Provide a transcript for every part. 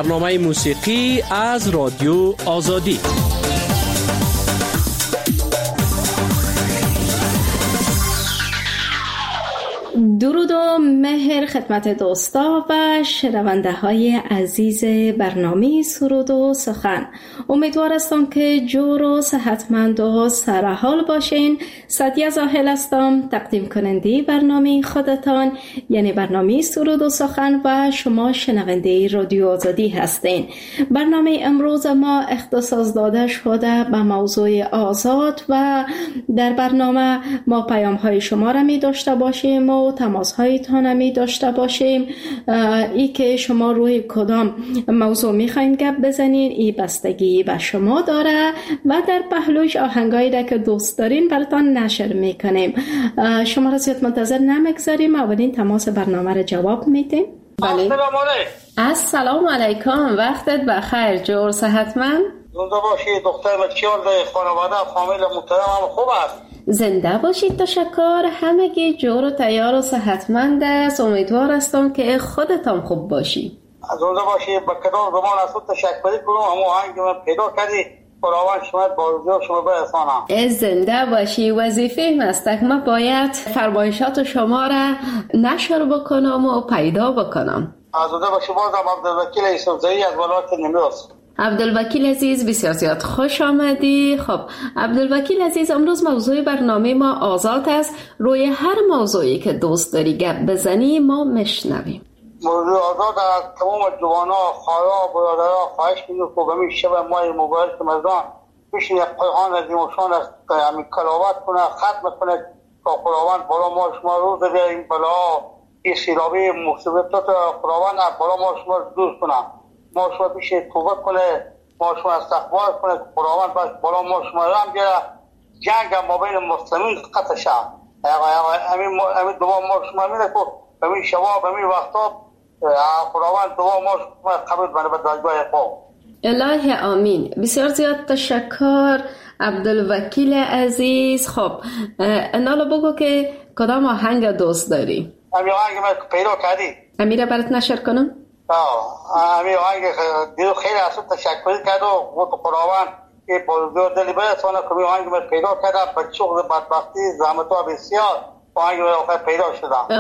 برنامه موسیقی از رادیو آزادی. درود و مهر خدمت دوستا و شنونده های عزیز برنامه سرود و سخن. امیدوار هستم که جور و صحتمند و سرحال باشین. سعدیه زاهل هستم، تقدیم کننده برنامه خودتان، یعنی برنامه سرود و سخن، و شما شنونده رادیو آزادی هستین. برنامه امروز ما اختصاص داده شده به موضوع آزاد و در برنامه ما پیام های شما را می داشته باشیم و تماس هایتان می داشته باشیم. ای که شما روی کدام موضوع می خواین گپ بزنین ای بستگی به شما داره و در پهلوش آهنگایی را که دوست دارین براتان نشر می کنیم. شما را زیاد منتظر نمیگذاریم، اولین تماس برنامه را جواب میدیم. بله. السلام علیکم، وقتت بخیر، جور صحتمند؟ زنده باشید دختر بچیار در خانواده فامیل محترم هم خوب است. زنده باشید، تشکر. همگی جور و تیار و صحتمند است. امیدوار هستم که خودتان خوب باشی. زنده باشید. با کدام زمان از خود تشکری کنم، همون آهنگ من پیدا کردی خداوند شما بازجو شما برسانم. زنده باشی. وظیفه است ما باید فرمایشات شما را نشر بکنم و پیدا بکنم. زنده باشی. بازم عبدالوکیل یوسفزئی از ولایت نیمروز. عبدالوکیل عزیز، بسیار زیاد خوش آمدی. خب عبدالوکیل عزیز، امروز موضوع برنامه ما آزاد است. روی هر موضوعی که دوست داری گپ بزنی ما میشنویم. موضوع آزاد از تمام جوانا، خواهرها، برادرها خواهش می‌کنم که همین شب ماه مبارک رمضان بشین یک پیغام از ایموشان از همین کلاوت کنه، ختم کنه تا خداوند بالا ما شما روز این بلا این سیلابی مصیبتات خداوند بالا ما شما دور کنه، ما شما بیشه توبه کنه، ما شما استغفار کنه، خداوند بالا ما شما رحم بیاره، جنگ ما بین مسلمین قطع شه. همین دعا ما شما میره که همین شباب همین وقتا خداوند دعا ما شما قبول کنه به درجای خوب. الهی آمین. بسیار زیاد تشکر عبدالوکیل عزیز. خب نالا بگو که کدام آهنگ دوست داری؟ همین آهنگ من پیدا کردی امیره برات نشر کنم؟ همین آهنگ دیو خیلی از تشکر کرد و گفت خداوند که بزرگ دلی برسانه که همین آهنگ من پیدا کردم بچوق بدبختی زحمت‌ها بسیار آهنگ من پیدا شدم.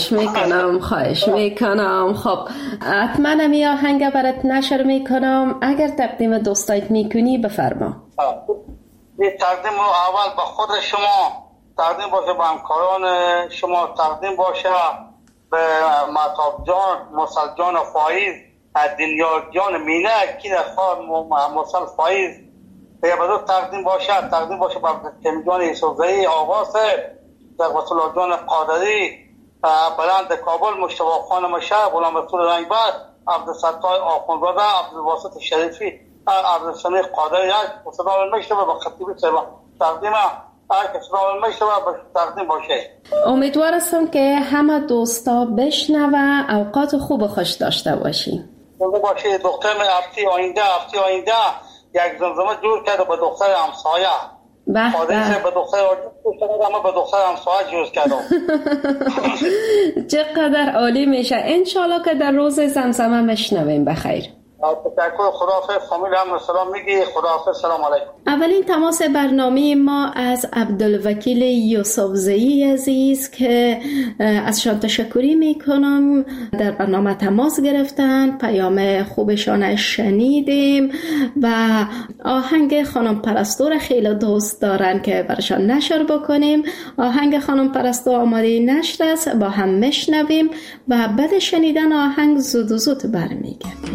خواهش میکنم. خب حتما همین آهنگ برات نشر میکنم. اگر تقدیم دوستایت میکنی بفرما. این تقدیم رو اول به خود شما تقدیم باشه، به همکاران شما تقدیم باشه، به مهتاب جان، مسل جان فایز، دنیا جان مینه کی خواهر مسل فایز به بدو تقدیم باشه به کمی جان یوسفزئی آواز، در وصل جان قادری، بلند کابل مشتبه خان مشه، غلام رسول رنگبر، عبدالستار آخوندزاده، عبدالواسط شریفی، عبدالسمیع قادری، صدا المشتبه به خطیبی سیبا تقدیم تقدیم باشه. امیدوار هستم که همه دوستا بشنوه، اوقات خوب و خوش داشته باشی. باشه. دختر من هفته آینده یک زمزمه جور کرده به دختر همسایه. به دختر اما به دختر همسایه جور کردم. چقدر عالی میشه. انشالله که در روز زمزمه مشنویم. بخیر. تشکر. خداحافظ. فامیل هم سلام میگی. خداحافظ. سلام علیکم. اولین تماس برنامه ما از عبدالوکیل یوسفزئی عزیز که ازشان تشکری میکنم. در برنامه تماس گرفتن، پیام خوبشان شنیدیم و آهنگ خانم پرستو را خیلی دوست دارن که برشان نشر بکنیم. آهنگ خانم پرستو آماده نشر است، با هم میشنویم و بعد شنیدن آهنگ زود و زود برمیگردیم.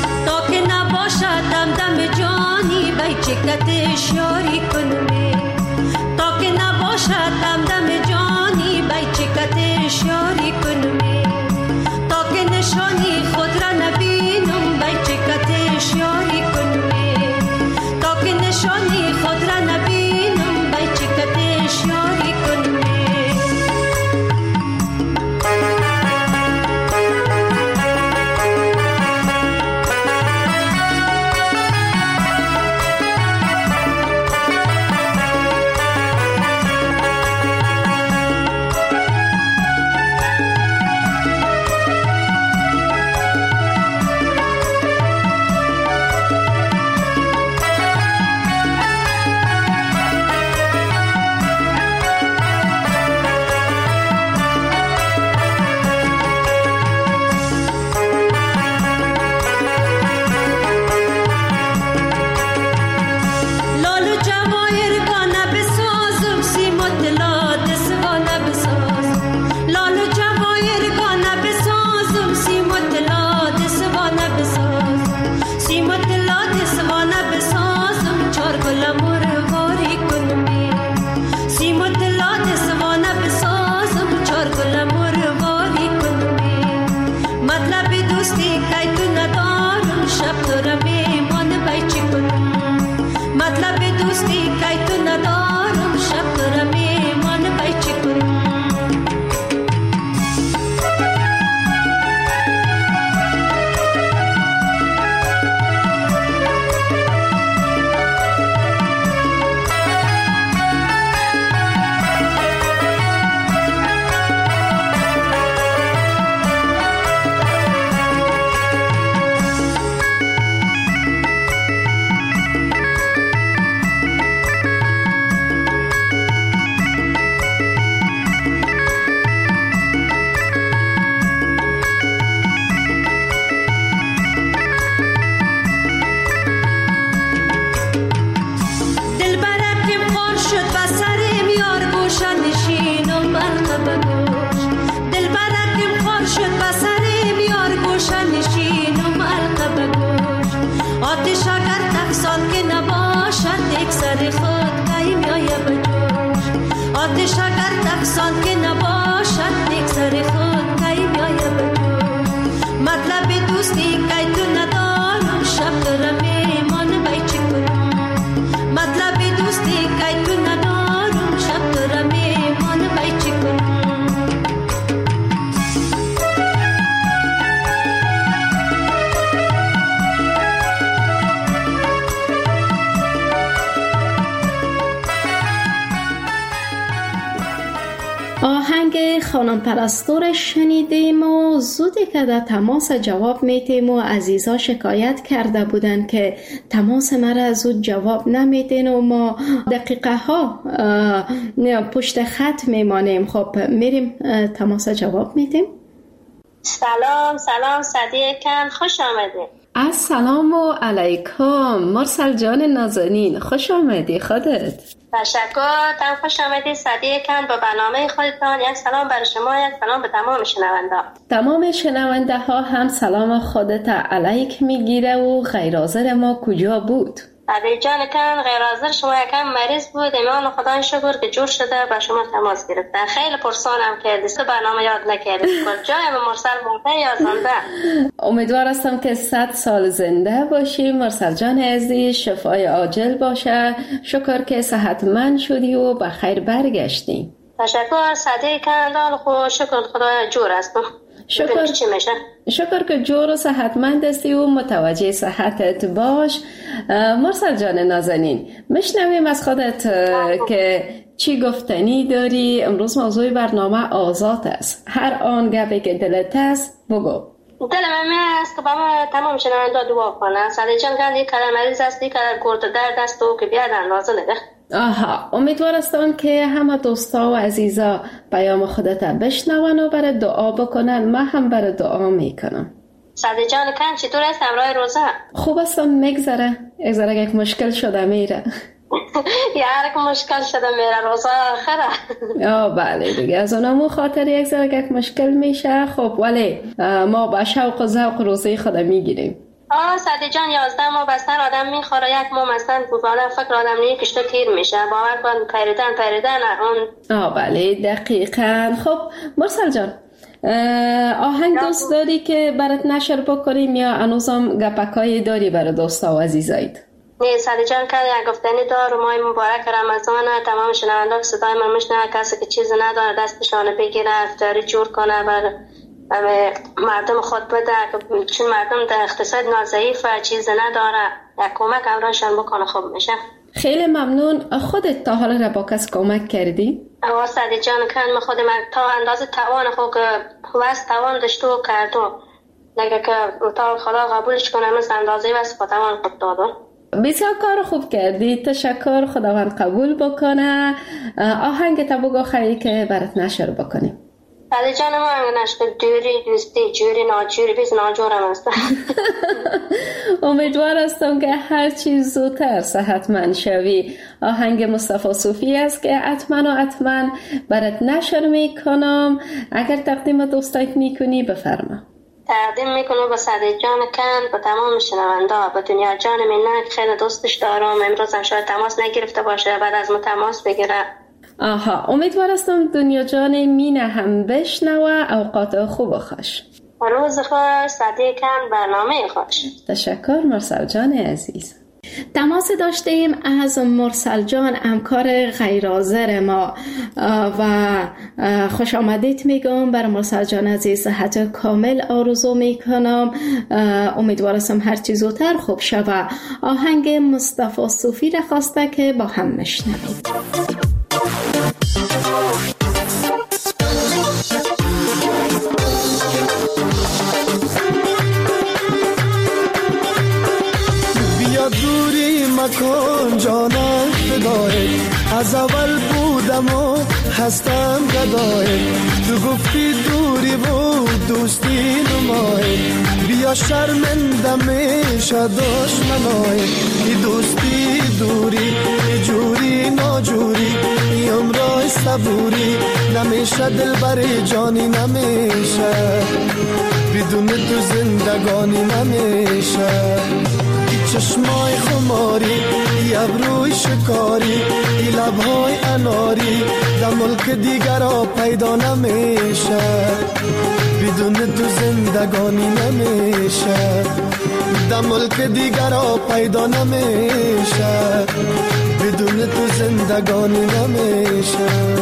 چکتش یاری کنه یاری کنمی تا که نشانی خود را نبینم بای چکتش یاری کنمی تا که نشانی خود را نبینم بای چکتش یاری کنمی خانم پرستور شنیدیم و زودی که در تماس جواب میتیم و عزیزا شکایت کرده بودن که تماس مرا زود جواب نمیدین و ما دقیقه ها پشت خط میمانیم. خب میریم تماس جواب میدیم. سلام صدیقم، خوش آمدید. السلام علیکم مرسل جان نازنین، خوش آمدی. خودت؟ تشکر، تم خوش آمدید صدیقم با برنامه خودتان. یک سلام برای شما، یک سلام به تمام شنونده. تمام شنونده ها هم سلام خودت علیک میگیره و غیر حاضر ما کجا بود؟ علی جان کن غیر حاضر شما یکم مریض بود، ایمان خدا شکر که جور شده با شما تماس گرفته. خیلی پرسانم که دیست برنامه یاد نکردید کجایم مرسل مرده یا زنده؟ امیدوار هستم که 100 سال زنده باشی مرسل جان عزیز، شفای عاجل باشه. شکر که صحتمند شدی و بخیر برگشتی. تشکر صدیقم، دال خو شکر خدا جور هستم. شکر که جور و صحتمند هستی و متوجه صحتت باش. مرسل جان نازنین، میشنویم از خودت که چی گفتنی داری. امروز موضوع برنامه آزاد است، هر آن گپی که دلت است بگو. دلم است که با ما تمام شنونده دعا کنن. صدیق جان گفت یک کلمه مریض است، یک کلمه گرد درد است و که بیاد اندازه نده. آها، امیدوار هستم که همه دوستا و عزیزا پیام خودت بشنون و برای دعا بکنن. من هم برای دعا میکنم. صدیق جان کن چطور است امرای روزه؟ خوب هستم، میگذره. یک مشکل شده میره. یک مشکل شده میره، روزه آخره. بله دیگه، از اونمو خاطر یک مشکل میشه. خب ولی ما با شوق و ذوق روزه خود میگیریم. سعدی جان 11 ماه بستر آدم میخوره، 1 ماه مثلا آدم فکر آدم نیه کشته تیر میشه، باور کن پریدن اون. بله دقیقاً. خب مرسل جان آهنگ دوست داری که برات نشر بکنیم یا هنوزم گپکایی داری برای دوستا و عزیزایت؟ نه سعدی جان که یک گفتنی دار ماه مبارک رمضان، تمام شنونده صدای من میشنوه، کسی که چیز نداره دستشانه بگیره افطاری جور کنه بر مردم خود بده، چون مردم در اقتصاد ناضعیف و چیز نداره، یک کمک امرانشان بکنه خوب میشه. خیلی ممنون. خودت تا حالا را با کس کمک کردی؟ سعدی جان من خود من تا اندازه توان خود که وست توان داشته و کردم، نگه که تا خدا قبولش کنه مثل اندازه وست خود توان خود دادم. بسیار کار خوب کردی، تشکر، خداوند قبول بکنه. آهنگ تا بگو خیلی که برات نشر بکنیم. سعدی جان ما نشکر دوری دوستی جوری ناجوری بیز ناجورم هست. امیدوار هستم که هر چیز زودتر صحتمند شوی. آهنگ مصطفی صوفی است که حتما برات نشر میکنم. اگر تقدیم دوستایت میکنی بفرما. تقدیم میکنم با سعدی جان کن، با تمام شنونده، با دنیا جان منک، خیلی دوستش دارم. امروز هم شاید تماس نگرفته باشه، بعد از ما تماس بگیره. امیدوار هستم دنیا جان مینه هم بشنوه. اوقات خوب خوش. روز خوش سعدی کن، برنامه خوش. تشکر مرسل جان عزیز. تماس داشتیم از مرسل جان، همکار غیرحاضر ما، و خوش آمدید میگم بر مرسل جان عزیز. صحت کامل آرزو میکنم. امیدوارم هر چیز زودتر خوب شوه. آهنگ مصطفی صوفی را خواسته که با هم میشنویم. بیا دوری مکن جانم فدای، از اول بودم و هستم گدای، تو گفتی دوری بود دوستی نمای، بیا شرمنده میشه دشمنای، ای دوستی دوری ای جوری ناجوری، ای عمرای صبوری نمیشه دل بری جانی نمیشه، بدون تو زندگانی نمیشه، چشمای خماری ای ابروی شکاری ای لبهای اناری در ملک دیگر ها پیدا نمیشه، بدون تو زندگانی نمیشه، در ملک دیگر ها پیدا نمیشه، بدون تو زندگانی نمیشه.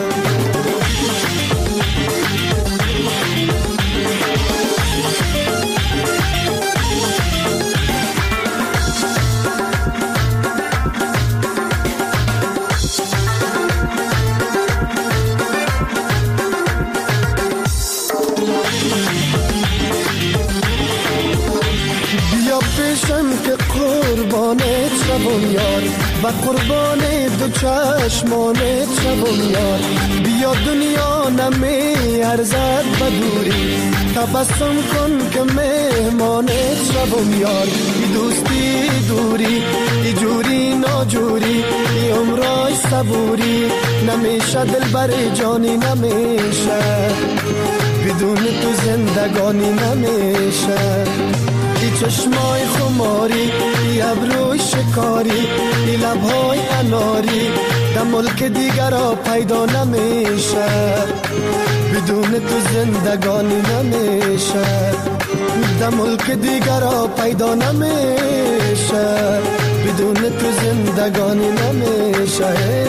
که قربانت شوم یار و قربان دو چشمانت شوم یار، بیا دنیا نمی ارزد بدوری، تبسم کن که مهمانت شوم یار، ای دوستی دوری ای جوری ناجوری، ای عمرای صبوری نمیشه دل بر جانی نمیشه، بدون تو زندگانی نمیشه، ای چشمای خماری ای ابروی شکاری ای لبهای اناری در ملک دیگر ها پیدا نمیشه، بدون تو زندگانی نمیشه، در ملک دیگر ها پیدا نمیشه، بدون تو زندگانی نمیشه.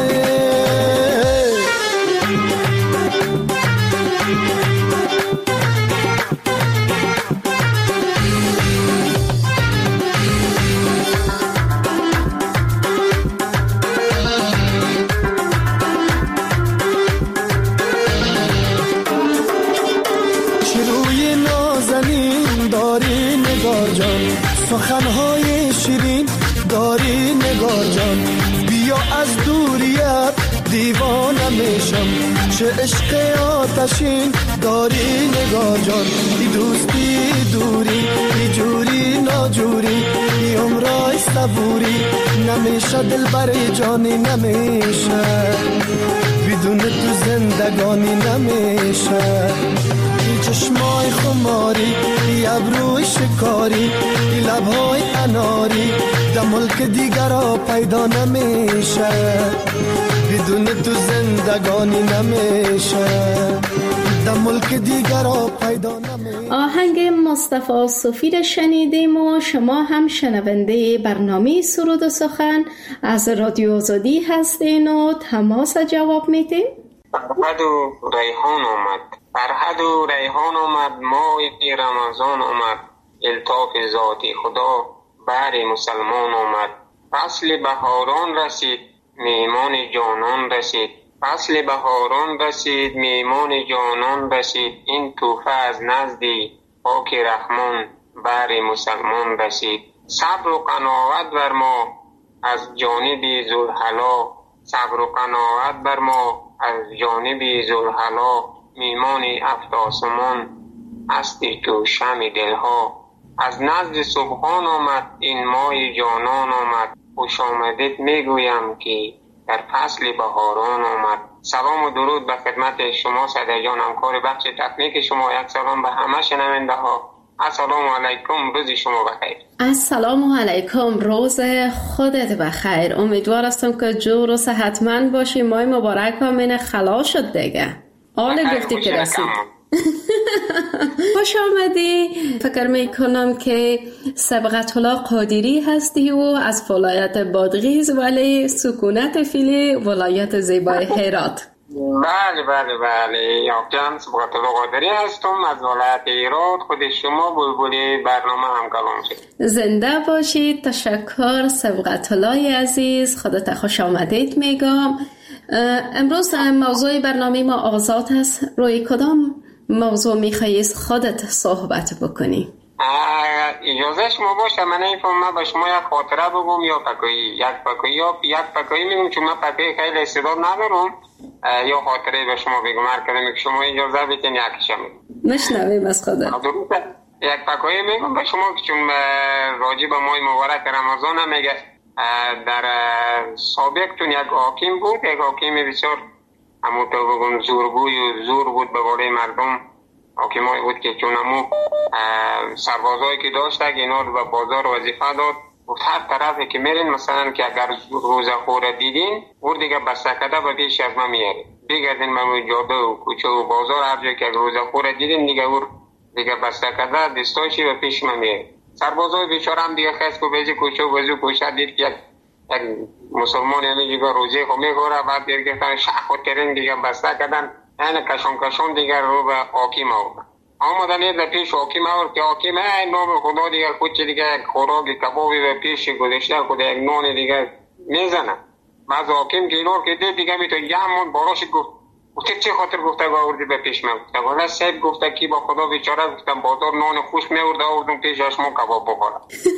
سخنهای شیرین داری نگار جان، بیا از دوریت دیوانه میشم، چه عشق آتشین داری نگار جان، ای دوستی دوری ای جوری ناجوری، ای عمرای صبوری نمیشه دل بر جانی نمیشه، بدون تو زندگانی نمیشه، ای چشمای خماری ای ای ابروی شکاری، ای لبهای اناری در ملک دیگرها پیدا نمیشه، بدون تو زندگانی نمیشه، در ملک دیگرها پیدا نمیشه. آهنگ مصطفی صوفی را شنیدیم و شما هم شنونده برنامه سرود و سخن از رادیو آزادی هستین و تماس جواب میدین. فرهد و ریحان آمد، فرهد و ریحان آمد، ماه رمضان آمد، الطاف ذاتی خدا بر مسلمان آمد. فصل بهاران رسید، میمان جانان رسید، فصل بهاران رسید، میمان جانان رسید، این توفه از نزدی پاک رحمان بر مسلمان رسید. صبر و قناعت بر ما از جانب ذوالحلا، صبر و قناعت بر ما از جانب ذوالحلا، میمان افت آسمان هستی تو شمع دلها. از نزد سبحان آمد، این ماه جانان آمد، خوش آمدید میگویم که در فصل بهاران آمد. سلام و درود به خدمت شما صدر جان، همکار بخش تکنیک شما. یک سلام به همه شنونده ها. السلام علیکم، روز شما بخیر. السلام علیکم، روز خودت بخیر. امیدوار هستم که جور و صحتمند باشی. ماه مبارک ها من خلا شد دیگه. آل گفتی که رسید. خوش آمدی. فکر میکنم که سبقت الله قادری هستی و از ولایت بادغیس، ولی سکونت فعلی ولایت زیبای هرات. بله یافتم. سبقت الله قادری هستم از ولایت هرات. خود شما بلبلی برنامه هم کلام شد. زنده باشید. تشکر سبقت الله عزیز، خودت خوش آمدید میگم. امروز موضوع برنامه ما آزاد است. روی کدام موضوع میخوایی خودت صحبت بکنی؟ اجازه شما باشه من من با شما یک خاطره بگم یا یک پکایی میگم، چون من پکایی خیلی استعداد ندارم، یا خاطره به شما بگم. هر کدومی که شما اجازه بدین یکیشم نشنویم از خدا. یک پکایی میگم به شما، چون راجع به ماه مبارک رمضان هم میگه. در سابق چون یک حاکم بود، یک حاکم بسیار همونطور بگم زورگوی و زور بود به بالای مردم. حاکمایی بود که چون همون سربازایی که داشت اینا رو به بازار وظیفه داد، گفت هر طرفی که میرین مثلا که اگر روزه خوره دیدین اور دیگه بستکده به پیش از ما میارید، بگردین به جاده و کوچه و بازار هر جایی که روزه خوره دیدین دیگه اور دیگه بستکده دستاشی به پیش ما میارید. سربازای بیچاره هم دیگه خست کو بیزی کوچه و بازو کوچه دید که یک مسلمان یعنی دیگه روزه خو میخوره، بعد دیگه شخ و ترین دیگه بستکدن، یعنی کشون دیگر رو به حاکم آمدن در پیش حاکم که حاکم نام خدا دیگر خود دیگر خوراک کبابی به پیش گذاشته خدا یک نان دیگر میزنه. بعض حاکم که اینار که دید دیگه میتونه یه همون باراش گفت چه خاطر گفته آوردی به پیش من؟ گفته والا صاحب گفته کی با خدا بیچاره گفتم بازار نان خوش میورده آوردم پیشش ما کباب بخورم.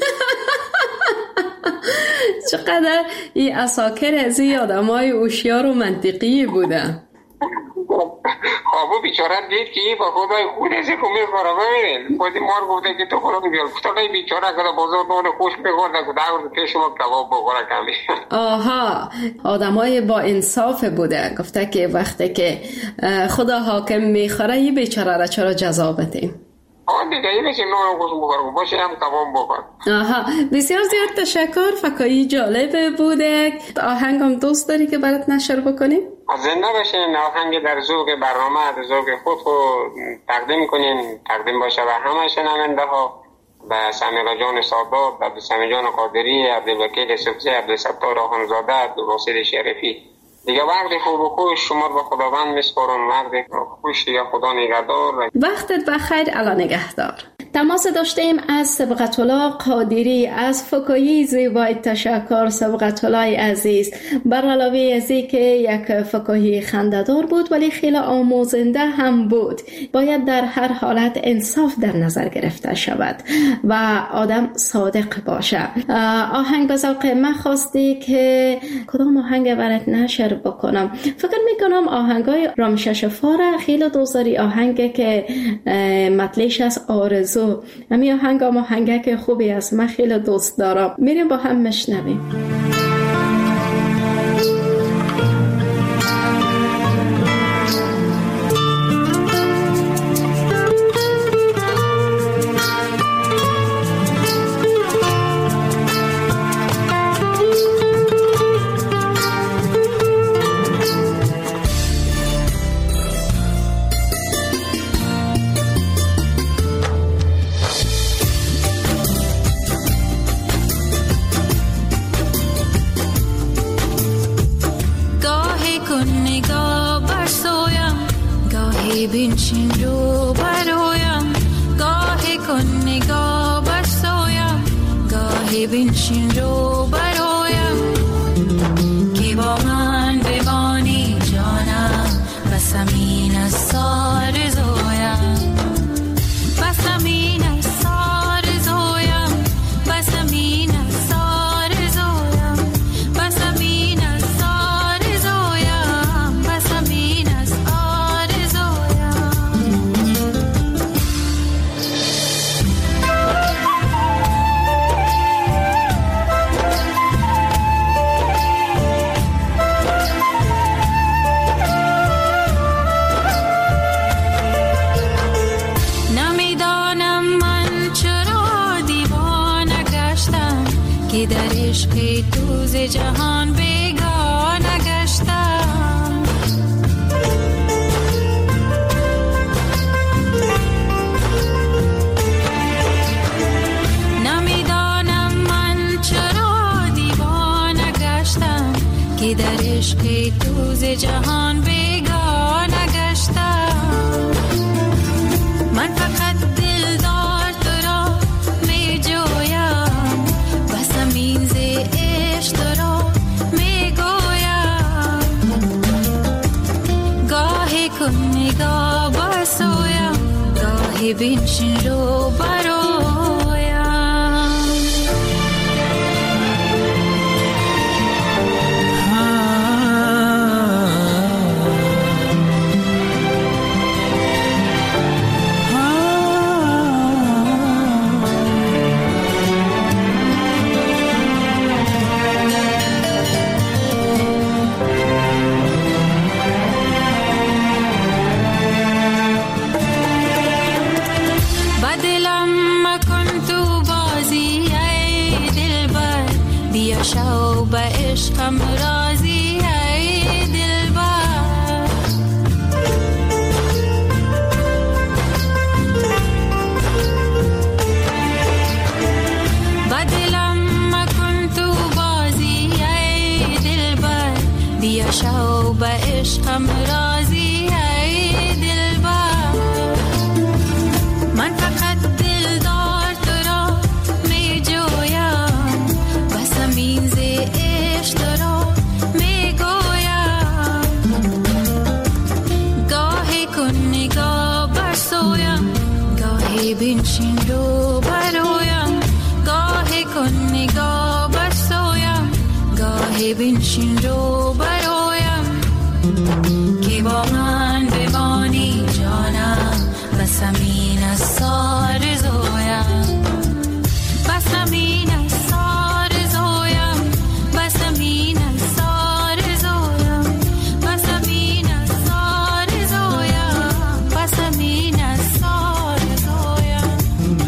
چقدر این اساکر از این آدمای هوشیار و منطقی بوده. خوابو بیچاره دید که با خدای خود ازی که میخوره ببینید خودی مار گفته که تو خورا بیار گفته بیچاره که بازار نان خوش میخورده که دعوت پیش ما کباب بخوره کمی. آها، آدمای با انصاف بوده. گفته که وقتی که خدا حاکم میخوره یه بیچاره را چرا جزا بدیم؟ دیگه این میشه نان خوش بخوره باشه هم کباب بخوره. آها، بسیار زیاد تشکر. فکایی جالب بوده. آهنگم دوست داری که برات نشر بکنیم؟ زنده باشین. آهنگ در ذوق برنامه در ذوق خود تقدیم کنین، تقدیم باشه به همه شنونده ها، به سمیرا جان سادات، به سمی جان قادری، عبدالوکیل سبزی، عبدالستار آخوندزاده، عبدالباسط شریفی. دیگه وقت خوب و خوش شما با خداوند میسپارم. وقت خوش دیگه خدا نگهدار. وقتت بخیر. الا نگهدار. تماس داشتیم از سبقت الله قادری از فکایی زیبای. تشکر سبقت الله عزیز. بر علاوه از که یک فکایی خنده‌دار بود ولی خیلی آموزنده هم بود. باید در هر حالت انصاف در نظر گرفته شود و آدم صادق باشه. آهنگ به ذوق من خواستی که کدام آهنگ برات نشر بکنم؟ فکر میکنم آهنگای رامشش فاره خیلی دوست داری. آهنگ که مطلعش از آرزو، همین آهنگ که خوبی است، من خیلی دوست دارم. میریم با هم مشنویم. بنشین رو برایم، گاهی کن نگاه بسایم، گاهی بنشین رو برایم، که با من بمانی جانم، بس همین از سار زویم، بس همین از سار زویم، بس همین از سار زویم، بس همین از سار زویم، بس همین از آر زویم. نمیدانم من چرا دیوانه گشتم، که در عشق تو ز جهان بیگانه گشتم. نمیدانم من چرا دیوانه گشتم، که در عشق تو ز جهان بیگانه گشتم. من فقط دلدار تو را می جویم، بس همین ز عشق تو را می گویم، گاهی کن نگاه بسویم، گاهی بنشین رو برایم. بدلم مکن تو بازی ای دلبر، بیا شو به عشقم راضی ای دلبر. بدلم مکن تو بازی ای دلبر، بیا شو به عشقم راضی ای دلبر. من فقط دلدار تو را می جویم، بس همین ز عشق تو را می گویم، گاهی کن نگاه بسویم، گاهی بنشین رو برایم، گاهی کن نگاه بسویم، گاهی بنشین رو برایم، که با من بمانی جانم، بس همین از سار زویم، بس همین از سار زویم، بس همین از سار زویم، بس همین از سار زویم، بس همین از سار زویم.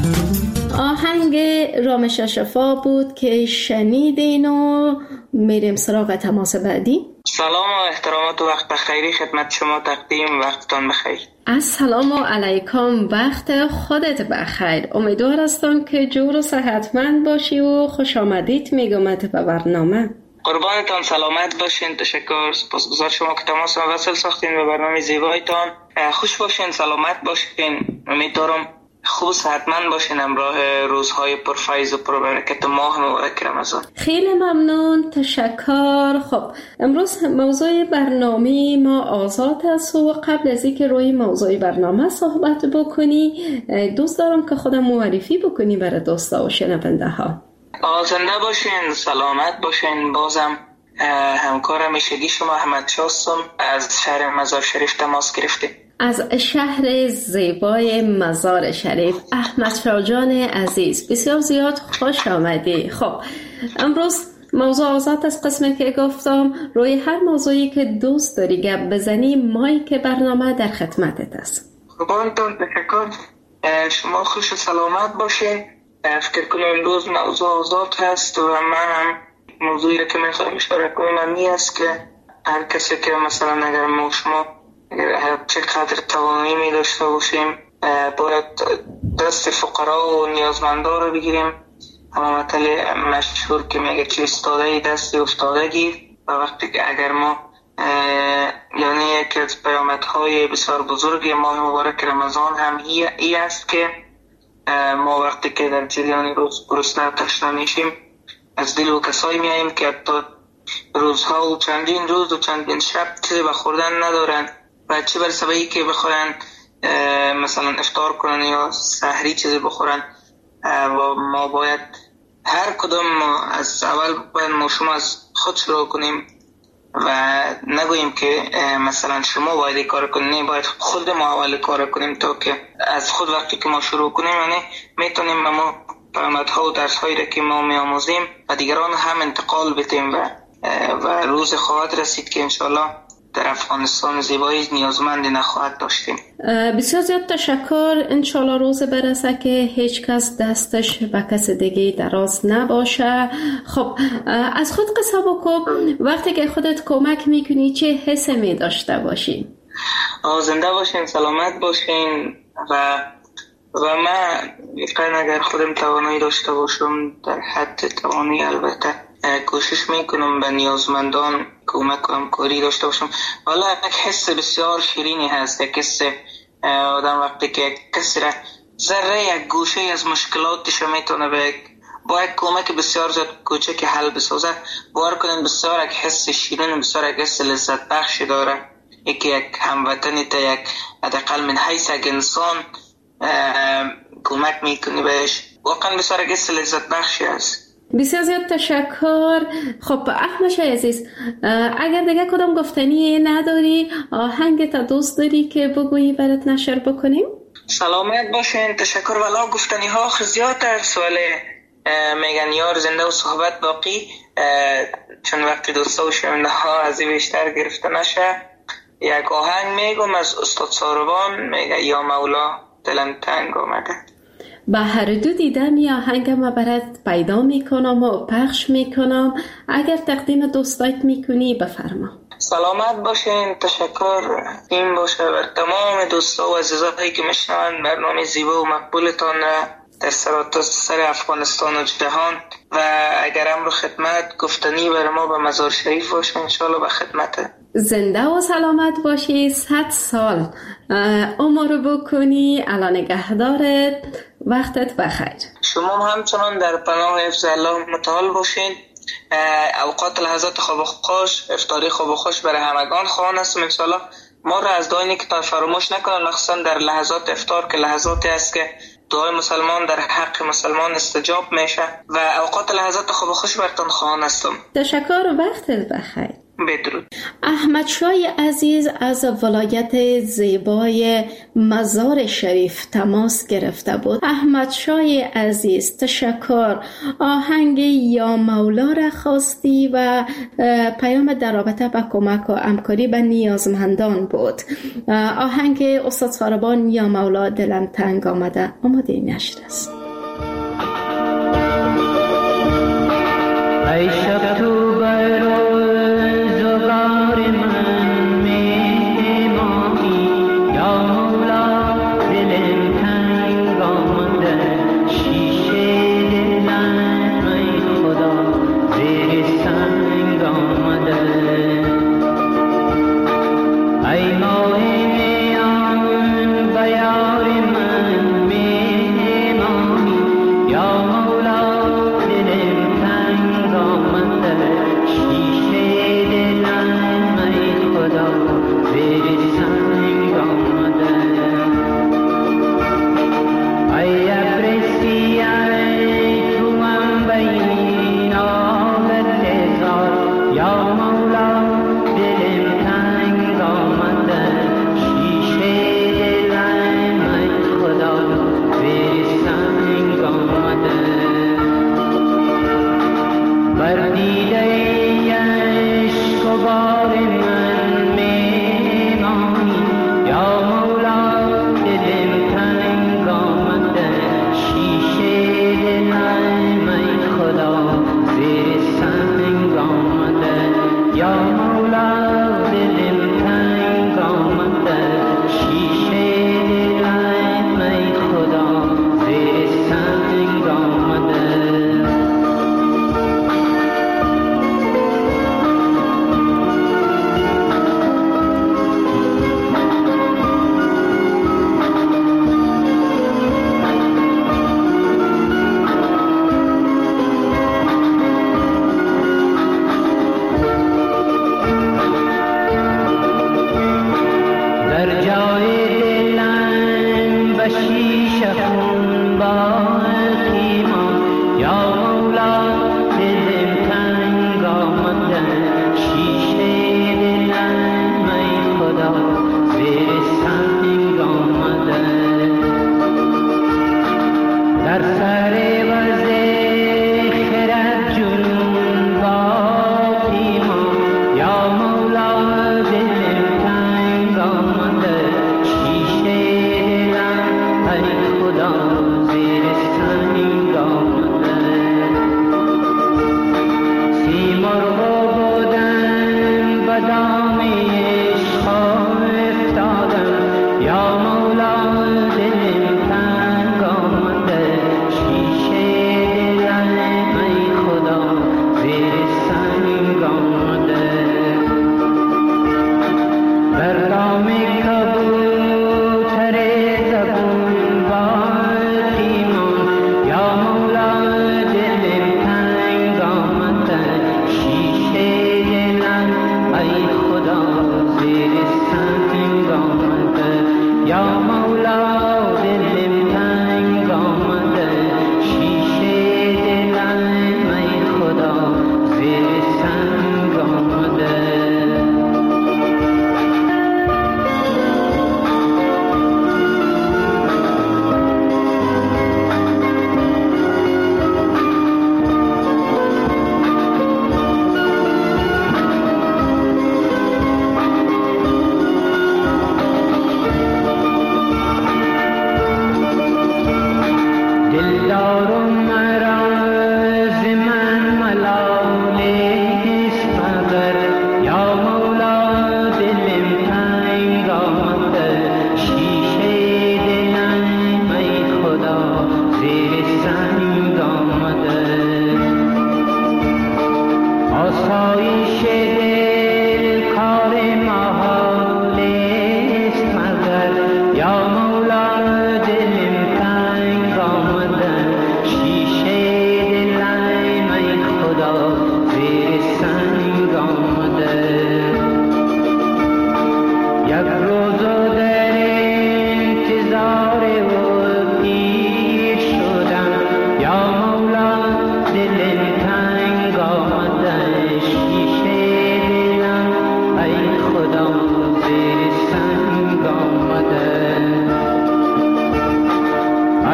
آهنگ رامش شفا بود که شنیدین و میریم سراغ تماس بعدی. سلام و احترامات و وقت بخیری خدمت شما تقدیم، وقتتان بخیر. السلام علیکم، وقت خودت بخیر. امیدوار هستم که جور و صحتمند باشی و خوش آمدید میگمت به برنامه. قربانتان سلامت باشین. تشکر، سپاسگزار شما که تماس ما وصل ساختین به برنامه زیبایتان. خوش باشین، سلامت باشین. امیدوارم خوب صحتمند باشین همراه روزهای پرفیض و پربرکت ماه مبارک رمضان. خیلی ممنون، تشکر. خب امروز موضوع برنامه ما آزاد است و قبل از اینکه روی موضوع برنامه صحبت بکنی دوست دارم که خودم معرفی بکنی برای دوستا و شنونده ها. زنده باشین، سلامت باشین. بازم همکار همیشگی شما احمد شاه هستم، از شهر مزار شریف تماس گرفتیم. از شهر زیبای مزار شریف. احمد شاه جان عزیز، بسیار زیاد خوش آمدی. خب امروز موضوع آزاد از قسمی که گفتم، روی هر موضوعی که دوست داری گپ بزنی مایک برنامه در خدمتت است. قربانتون تشکر. شما خوش و سلامت باشین. فکر کنم امروز موضوع آزاد هست و من هم موضوعی که میخوایم اشاره کنم این است که هر کسی که مثلا اگر ما شما چقدر توانایی می داشته باشیم باید دست فقرا و نیازمندا رو بگیریم. اما مثل مشهور که میگه چه استاده دست افتاده گیر، و وقتی که اگر ما یعنی یکی از پیامدهای بسیار بزرگ ماه مبارک رمضان هم ای است که ما وقتی که در جریان روز گرسنه و تشنه میشیم از دل و کسایی میاییم که حتی روزها و چندین روز و چندین شب چیزی به خوردن ندارن و چه برسه به که بخورن مثلا افطار کنن یا سحری چیزی بخورن. و ما باید هر کدام از اول باید ما شما از خود شروع کنیم و نگوییم که مثلا شما باید کار کنیم، باید خود ما اول کار کنیم تا که از خود وقتی که ما شروع کنیم یعنی میتونیم ما پیامدها و درس‌هایی را که ما می‌آموزیم و دیگران هم انتقال بدیم و روز خواهد رسید که انشالله در افغانستان زیبایی نیازمند نخواهد داشتیم. بسیار زیاد تشکر. انشالله روز برسه که هیچ کس دستش به کس دیگه دراز نباشه. خب از خود قصه بکن، وقتی که خودت کمک میکنی چه حس می داشته باشی؟ زنده باشین، سلامت باشین و من اگر خودم توانایی داشته باشم در حد توانایی البته کوشش میکنم به نیازمندان کمک و همکاری داشته باشم. والا یک حس بسیار شیرینی هست، یک حس آدم وقتی که کسی را ذره یک گوشه از مشکلاتش میتونه با یک کمک بسیار زیاد کوچک حل بسازه. باور کنین بسیار یک حس شیرین، بسیار یک حس لذت بخشی داره. یک هموطنی تا یک حداقل من حیث یک انسان کمک میکنی بهش، واقعا بسیار یک حس لذت بخشی است. بسیار زیاد تشکر. خب احمد شاه عزیز، اگر دیگه کدام گفتنی نداری، آهنگ تا دوست داری که بگویی برات نشر بکنیم؟ سلامت باشین. تشکر. والا گفتنی ها زیاد در سوال میگن یار زنده و صحبت باقی، چون وقتی دوستا و شنونده ها از این بیشتر گرفته نشه. یک آهنگ میگم از استاد ساروان، میگه یا مولا دلم تنگ آمده. به هر دو دیدم یا آهنگ ما برات پیدا میکنم و پخش میکنم. اگر تقدیم دوستایت میکنی بفرما. سلامت باشین. تشکر این باشه بر تمام دوستا و عزیزایی که میشنوند برنامه زیبا و مقبولتان در سر افغانستان و جهان. و اگر امر خدمت گفتنی بر ما به مزار شریف باشه انشالله به خدمت. زنده و سلامت باشی، 100 سال عمر بکنی. الان نگهدارت، وقتت بخیر. شما همچنان در پناه حفظ الله متعال باشین. اوقات لحظات خواب و خوش، افطاری خواب و خوش برای همگان خواهان هستم انشالله. ما را از دعای نیکتان فراموش نکنن، مخصوصا در لحظات افطار که لحظاتی است که دعای مسلمان در حق مسلمان استجاب میشه و اوقات لحظات خواب و خوش براتون خواهان هستم. تشکر و وقتت بخیر. بدرود. احمد شاه عزیز از ولایت زیبای مزار شریف تماس گرفته بود. احمد شاه عزیز تشکر. آهنگ یا مولا را خواستی و پیام در رابطه با کمک و همکاری به نیازمندان بود. آهنگ استاد ساروان یا مولا دلم تنگ آمده آماده نشر است. ای شب تو برو زغار من میمانی یا مولا دلم تنگ آمده شیشه دلم ای خدا زیر سنگ آمده ای ماه میان بیار من میمانی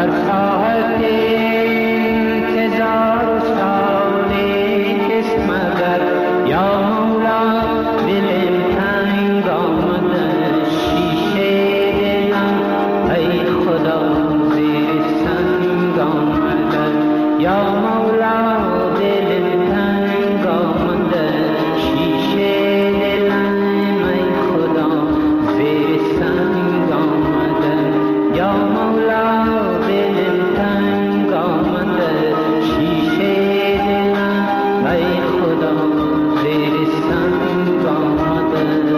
بر ساحل انتظار و سال است مگر یا مولا دل تنگ آمده شیشه دلم ای خدا زیر سنگ آمده یا مولا دل تنگ آمده شیشه دلم ای خدا زیر سنگ آمده یا مولا دل تنگ آمده شیشه دلم ای خدا زیر سنگ آمده.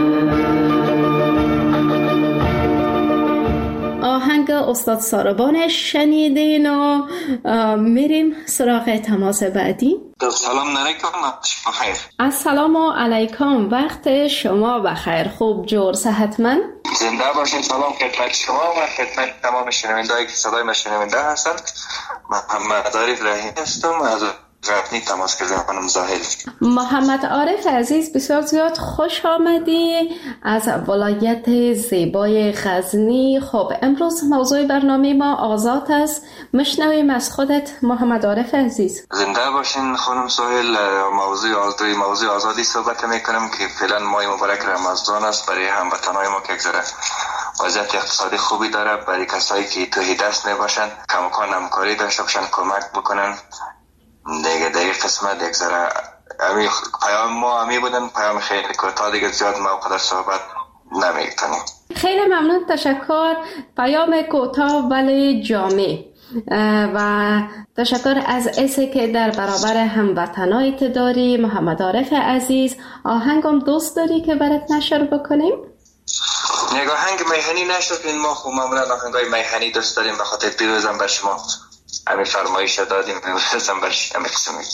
آهنگ استاد ساربان شنیدین و میریم سراغ تماس بعدی. سلام علیکم. بخیر. السلام علیکم، وقت شما بخیر. خوب جور صحتمند؟ زنده باشین. سلام خدمت شما و خدمت تمام شنوندهایی که صدای ما شنونده هستند. محمد عارف رحیم هستم از غزنی تماس گرفتم. خانم زاهد. محمد عارف عزیز، بسیار زیاد خوش آمدی از ولایت زیبای غزنی. خب امروز موضوع برنامه ما آزاد است. مشنویم از خودت محمد عارف عزیز. زنده باشین خانم سهیل. موضوع آزادی صحبت میکنم که فعلا ماه مبارک رمضان است. برای هموطنهای ما که اگذره وضعیت اقتصادی خوبی داره، برای کسایی که توهی دست نباشن کماکان همکاری داشته باشن، کمک بکنن. دیگه در این قسمت یک ذره پیام ما همی بودن، پیام خیلی کوتاه، دیگه زیاد موقع در صحبت نمیتونیم. خیلی ممنون، تشکر. پیام کوتاه ولی جامع و تشکر از اسی که در برابر هموطنایت داری. محمد عارف عزیز، آهنگم دوست داری که برات نشر بکنیم؟ یک آهنگ میهنی نشر کنیم. ما خب معمولا آهنگای میهنی دوست داریم، به خاطر پیروزم بر شما همین فرمایش دادیم. می‌رسم برش همین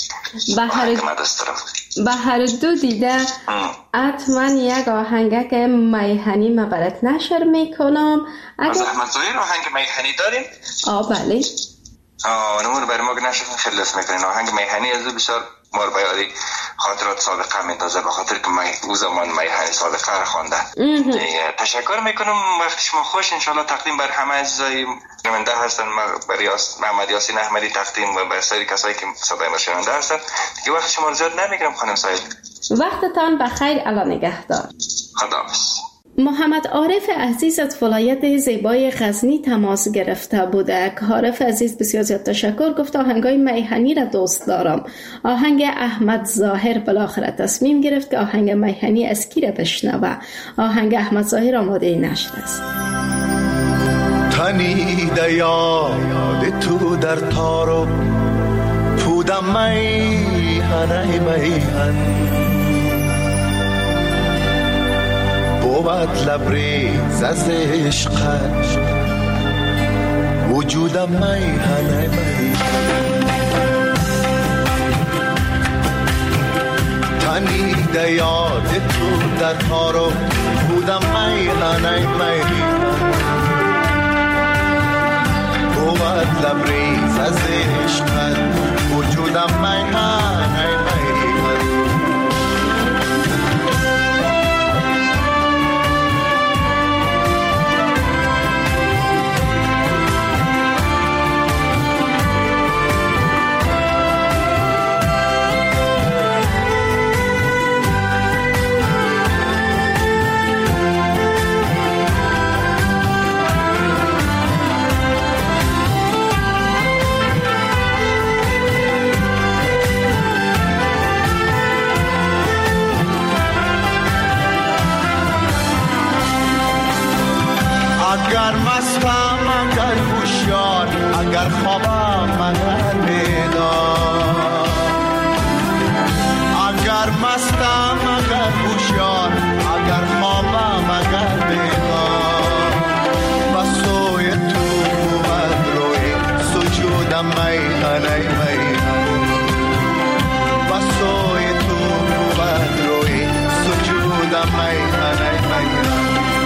قسمی به هر دو دیده حتما یک آهنگ میهنی ما برات نشر میکنم. از احمد ظاهر آهنگ میهنی داریم؟ بله. نمون برای ما نشر خیلی لطف میکنین. آهنگ میهنی از بسیار مار بیاری خاطرات سابقه میندازه، به خاطر که او زمان میهنی سابقه را خوانده. تشکر میکنم. وقت شما خوش. انشالله تقدیم بر همه عزیزای شنونده هستن. برای محمد یاسین احمدی تقدیم و بر سایر کسایی که صدای ما شنونده هستن. دیگه وقت شما رو زیاد نمیگیرم خانم سعید. وقتتان بخیر. الله نگهدار. خداحافظ. محمد عارف عزیز از ولایت زیبای غزنی تماس گرفته بوده. عارف عزیز بسیار زیاد تشکر. گفت آهنگای میهنی را دوست دارم. آهنگ احمد ظاهر بالاخره تصمیم گرفت که آهنگ میهنی از کی را بشنوه. آهنگ احمد ظاهر آماده نشر است. تنیده یاد تو در تارو پودم میهنه میهن بود لبریز از عشقت وجودم میهنه تنیده یاد تو در تارو بودم میهنه بود لبریز از عشقت وجودم میهنه اگر مستم اگر هوشیار اگر خوابم اگر بیدار اگر مستم اگر هوشیار اگر خوابم اگر بیدار و سوی تو بود روی سجودم میهنه میهن و سوی تو بود روی سجودم میهنه میهن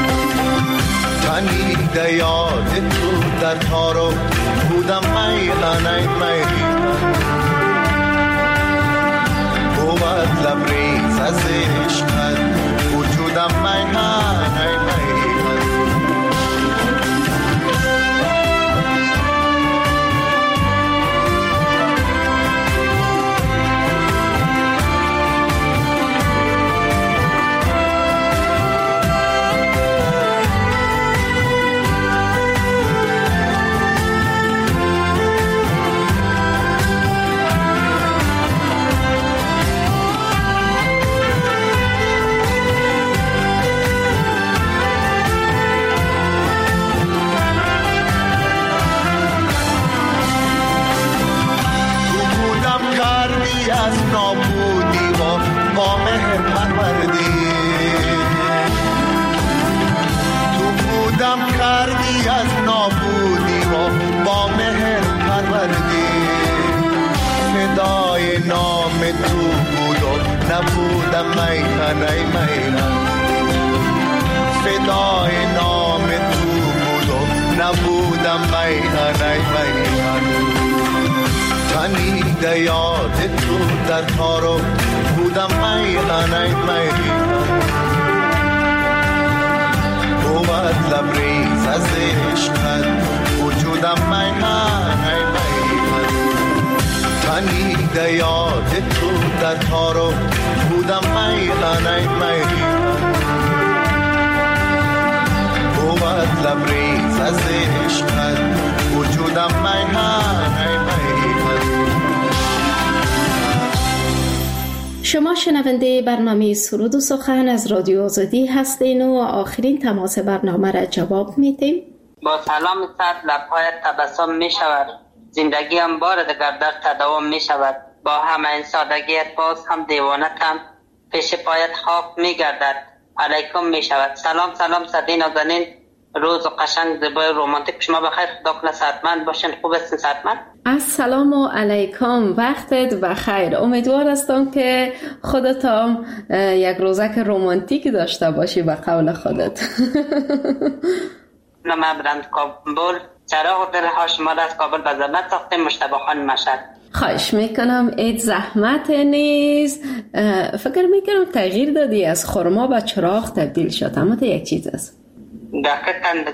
تنیده یاد تو در تارو بودم میهنه میهن بود لبریز از عشقت وجودم میهنه میهن نام تو بود و نبودم میهن ای میهن فدای نام تو بود و نبودم میهن ای میهن تنیده یاد تو در کارو بودم میهن ای میهن بود لبریز از عشقت وجودم میهن ای میهن تنیده یاد تو در کارو بودم میهن ای میهن بود لبریز از عشقت وجودم میهن ای میهن. شما شنونده برنامه سرود و سخن از رادیو آزادی هستین و آخرین تماس برنامه را جواب میدیم. با سلام صد لبهایت تبسم می شود، زندگی هم بار دگر در تداوم می شود. با همه این سادگیت باز هم دیوانتم پیش پایت خاک می گردد، علیکم می شود. سلام صدی نازنین، روز و قشنگ زیبای رومانتیک شما بخیر. خدا کنه صحتمند باشین. خوب هستین صحتمند؟ السلام علیکم، وقتت بخیر. امیدوار هستم که خودت هم یک روزک رومانتیک داشته باشی به قول خودت. من برند کابل، چراغ دل ها شما را از کابل به زحمت ساختیم. مجتبی خان مشهد. خواهش میکنم. ایت زحمت نیست. فکر میکنم تغییر دادی، از خرما به چراغ تبدیل شد، اما یک چیز است. دقیقاً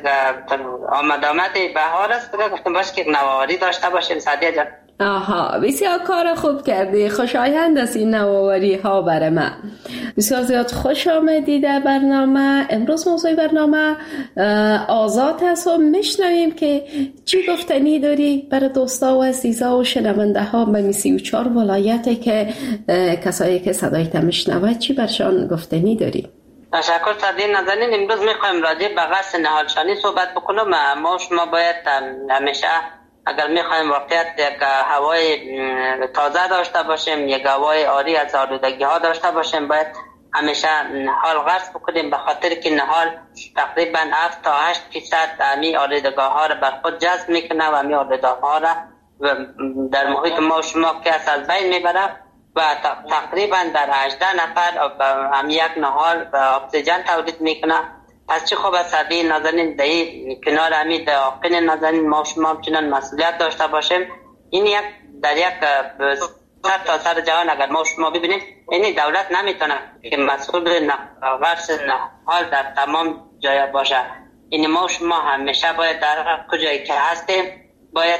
آمد بهار است. گفتم باش که نوآوری داشته باشیم سعدیه جان. آها، بسیار کار خوب کردی. خوشایند است این نوآوری ها برای من. بسیار زیاد خوش آمدی در برنامه. امروز موضوع برنامه آزاد است و میشنویم که چی گفتنی داری برای دوستا و عزیزا و شنونده ها به 34 ولایتی که کسایی که صدایت میشنوند چی برشان گفتنی داری؟ تشکر صدی نازنین. امروز میخوایم راجع به غسل نهالشانی صحبت بکنم. ما شما باید همیشه اگر میخوایم واقعیت یک هوای تازه داشته باشیم، یک هوای عاری از آلودگی ها داشته باشیم، باید همیشه نهال غسل بکنیم، به خاطر که نهال تقریبا 7 تا 8% امی آلودگی ها را بر خود جذب میکنه و امی آلودگی ها را در محیط ما شما که از بین میبره و تقریبا در 18 نفر هم یک نهال اکسیژن تولید میکنه. پس چه خوب است صدی نازنین کنار امید آقین نازنین ما شما چنان مسئولیت داشته باشیم. این یک در یک سر تا سر جهان اگر ما شما ببینیم، این دولت نمیتونه که مسئول غسل نهال در تمام جای باشه. این ما شما همیشه باید در کجایی که هستیم باید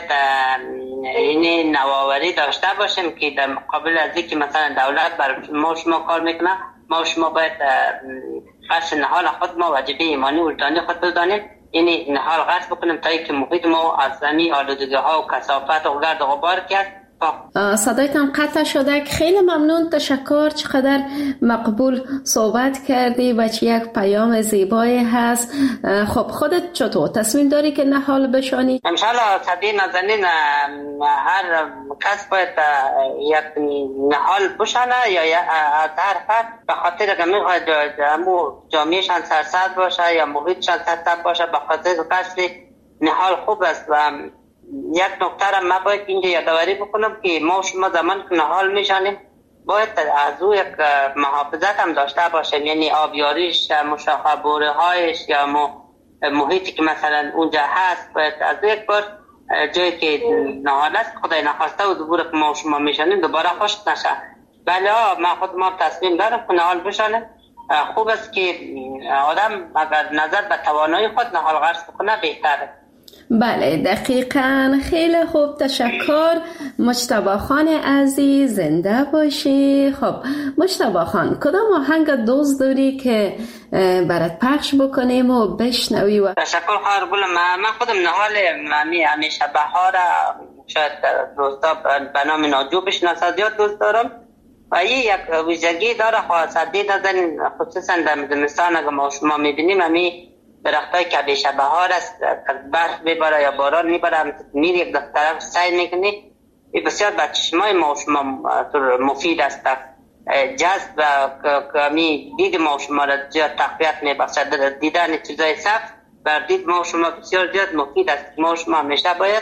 این نوآوری داشته باشیم که در مقابل از اینکه مثلا دولت بر ما شما کار میکنه، ما شما باید غسل نهال خود ما واجبه ایمانی وجدانی خود بدانیم. این نهال غسل بکنیم تا اینکه محیط ما از زمین آلودگی ها و کثافت و گرد و غبار کرد. صدایتان قطع شده. خیلی ممنون، تشکر. چقدر مقبول صحبت کردی و چه یک پیام زیبایی هست. خب خودت چطور تصمیم داری که نهال بشانی؟ انشالله صدی نازنین هر کس باید یک نهال بشانه یا از هر فرد، به خاطر که میخواد جامعهشان سرسبز باشه یا محیطشان سرسبز باشه، به خاطر کسی نهال خوب است. و یک نکته را من باید اینجا یادآوری بکنم که ما شما زمان که نهال میشانیم باید از او یک محافظت هم داشته باشیم، یعنی آبیاریش، مشاخه بوره هایش یا محیطی که مثلا اونجا هست باید از یک بار جایی که نهال است خدای نخواسته و دوباره که ما شما میشانیم دوباره خشک نشه. بله من خود ما تصمیم دارم که نهال بشانیم. خوب است که آدم اگر نظر به توانایی خود نهال غسل بکنه بهتره. بله دقیقاً. خیلی خوب، تشکر. مجتبی خان عزیز زنده باشی. خب مجتبی خان، کدام آهنگ دوست داری که برات پخش بکنیم و بشنوی؟ و تشکر خواهر گلم. من خودم نهال همیشه بهار شاید دوستا به نام ناجو بشناسد زیاد دوست دارم و این یک ویژگی داره خواهد دادن، خصوصا در زمستان اگر ما شما میبینیم همی درختای که همیشه بهار است، برف میباره یا باران میباره، میری یک طرف سعی میکنی، این بسیار به چشمای ما شما مفید است، جذب و کمی دید ما شما را زیاد تقویت میبخشد. دیدن چیزای سبز بر دید ما شما بسیار زیاد مفید است. ما شما همیشه باید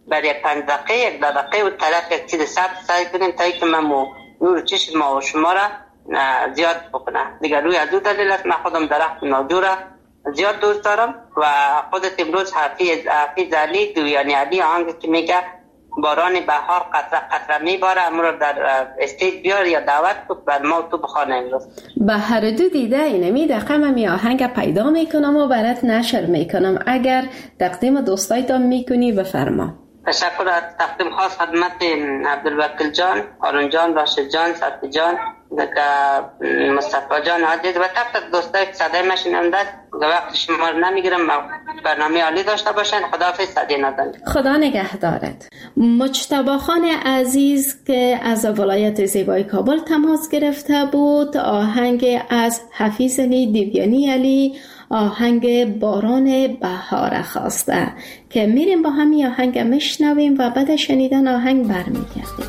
برای 5 دقیقه 10 دقیقه و طرف یک چیز سبز سعی کنیم تا اینکه من نور چشم ما و شما را زیاد بکنه. دیگر روی از دو دلیل است من خودم درخت ناجو را زیاد دوست دارم و خودت امروز حفیظ علی دویانی علی آهنگ که میگه باران بهار قطره قطره میباره امروز در استیج بیار یا دعوت کن بر ما تو بخوانه امروز. به هر دو دیده اینمی دقیقه من می آهنگ پیدا میکنم و برات نشر میکنم. اگر تقدیم دوستایتان میکنی بفرما. تشکر. از تقدیم خاص خدمت عبدالوکیل جان، هارون جان، راشد جان، صفی جان، مصطفی جان عزیز و تک دوستای که صدای ما شنونده. وقت شما رو نمیگیرم. برنامه عالی داشته باشین. خداحافظ. صدای ندارم. خدا نگهدارت. مجتبی خان عزیز که از ولایت زیبای کابل تماس گرفته بود آهنگ از حفیظ علی دیویانی علی آهنگ باران بهار خواسته که میریم با همین آهنگ میشنویم و بعد شنیدن آهنگ برمیگردیم.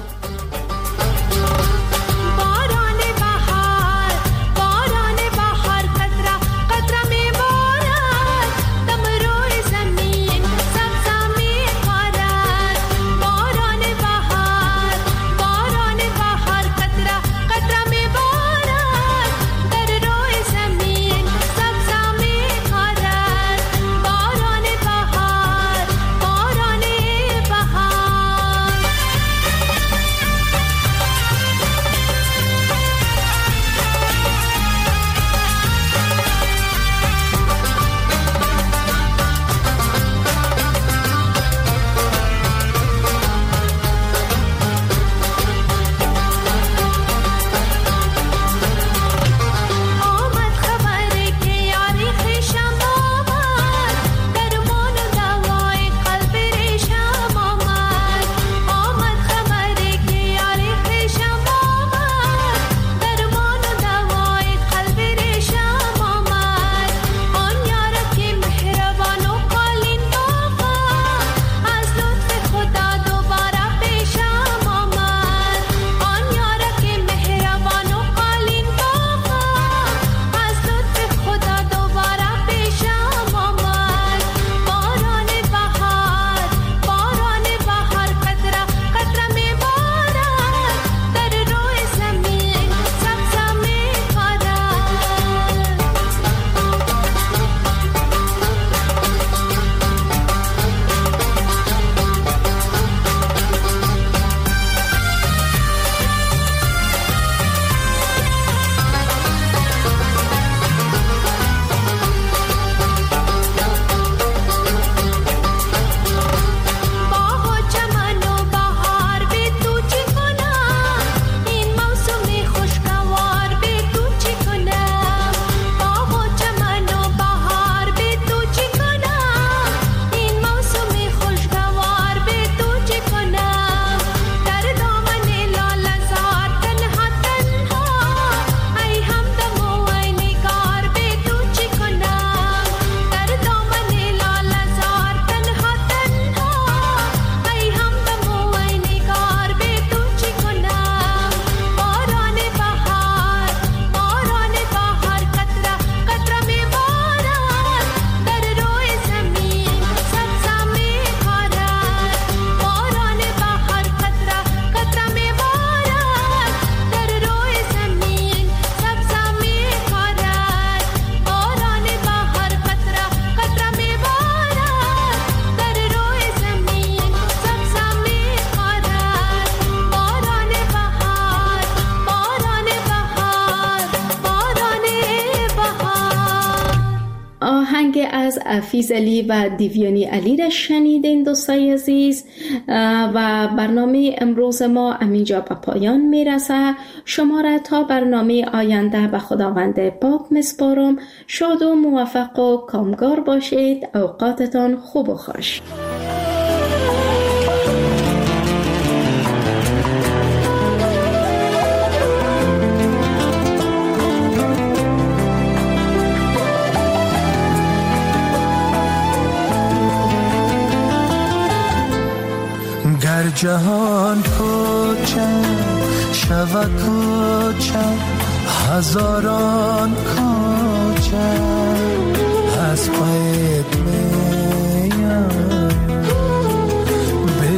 آهنگ از حفیظ علی و دیویانی علی را شنیدین دوستای عزیز و برنامه امروز ما همینجا به پایان میرسه. شما را تا برنامه آینده به خداوند پاک میسپارم. شاد و موفق و کامگار باشید. اوقاتتان خوب و خوش. گر جهان کوچم شود کوچم هزاران کوچم از پایت میام به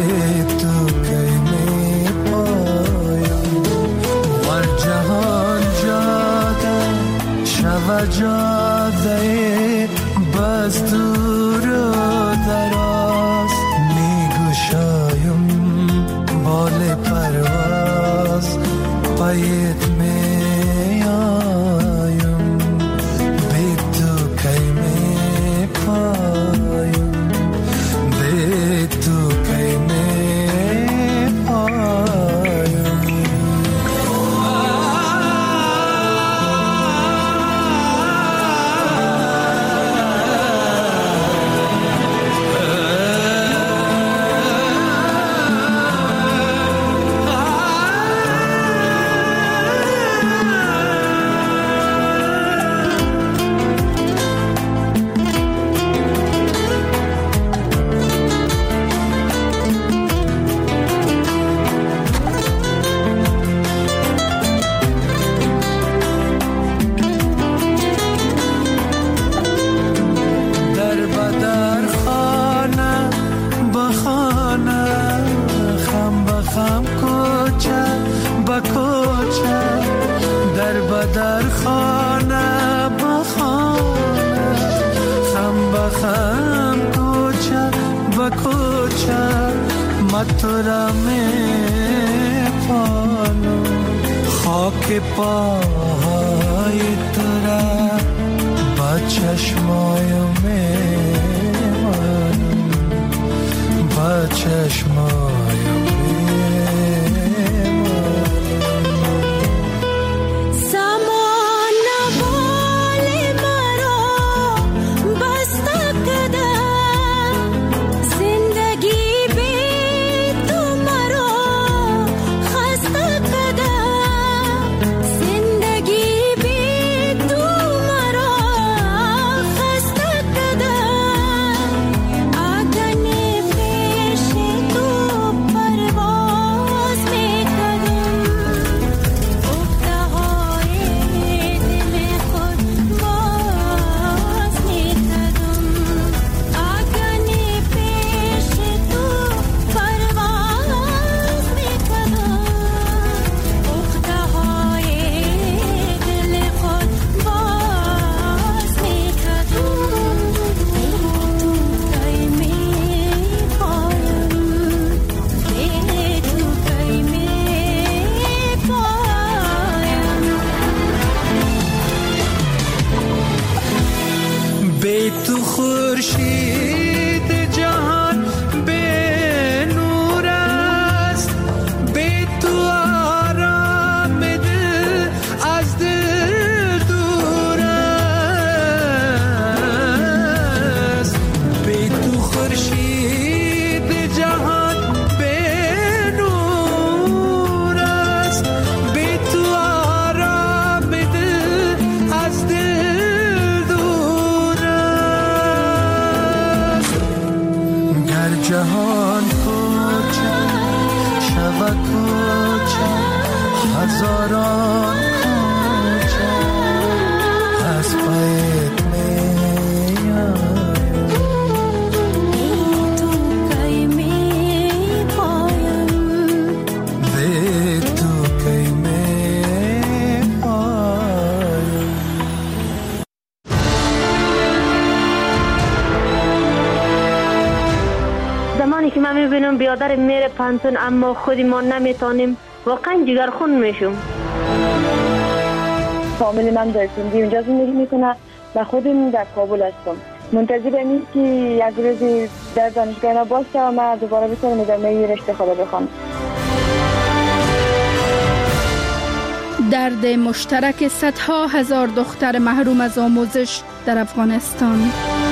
بخم کوچه با کوچه در بدر خانه با خانه خم بخم کوچه با کوچه ما تو را می پالو خاک پای تو را با چشمای میمانم با چشمای که من میبینم بیادر میره پانتون اما خودی ما نمیتونیم واقعا جگرخون میشم. فامیل من در سندی اونجا زندگی میکنه و خودم در کابل هستم. منتظر این که یک روزی در دانشگاه اینا باشه و من دوباره بتونم ادامه رشته خود بخوام. درد مشترک صدها هزار دختر محروم از آموزش در افغانستان.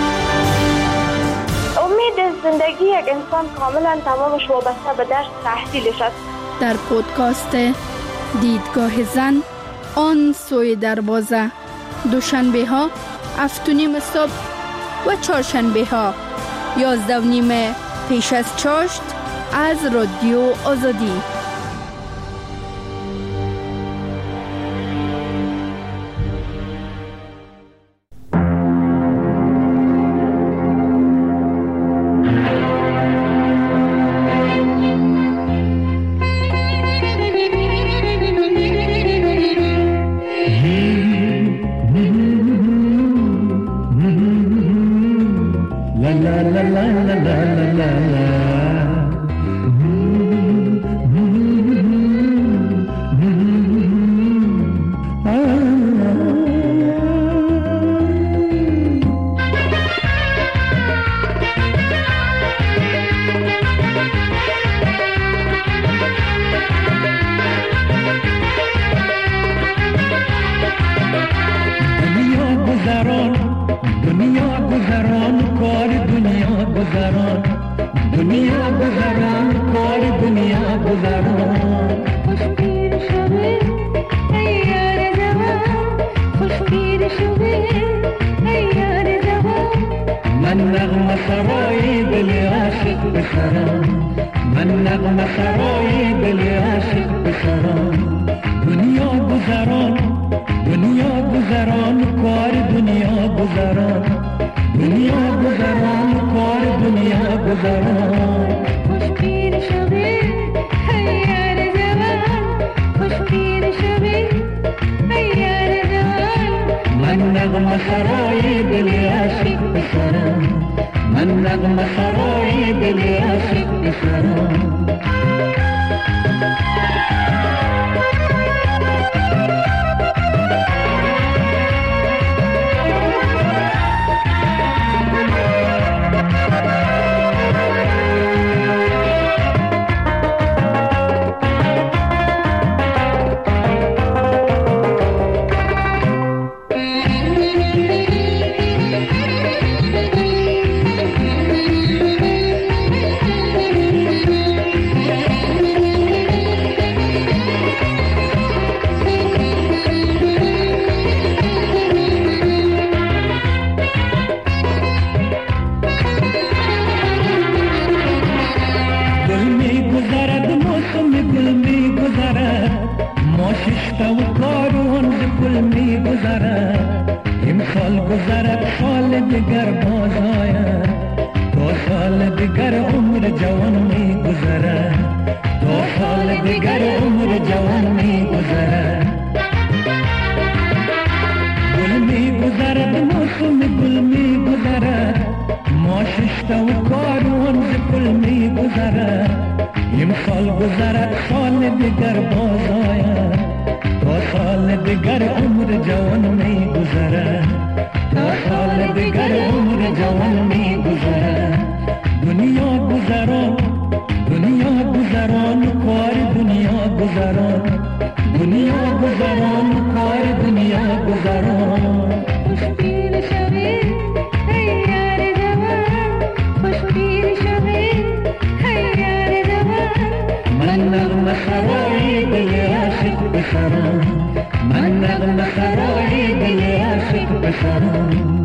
زندگی یک انسان کاملا تمامش وابسته به درس تحصیلش است. در پودکاست دیدگاه زن آن سوی دروازه، دوشنبه ها 7:30 صبح و چهارشنبه ها 11:30 پیش از چاشت از رادیو آزادی. Hey گل می گذرد موسم گل می گذرد ما ششتا و کاروان ز گل می گذرد امسال گذرد سال دیگر باز آید دو سال دیگر عمر جوان می گذرد دو سال دیگر عمر جوان می گذرد گل می گذرد موسم گل می گذرد ما ششتا و کاروان ز گل می گذرد امسال گذرد سال دیگر باز آید دو سال دیگر عمر جوان می گذرد دو سال دیگر عمر جوان می گذرد دنیا گذران دنیا گذران کار دنیا گذران دنیا گذران کار دنیا گذران خوشبین شوی ای یار جوان خوشبین شوی ای یار جوان من نغمه خرایی دل عاشق بسران من نغمه خرایی دل عاشق بسران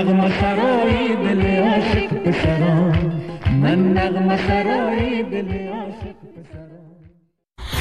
من نغمه سرای دل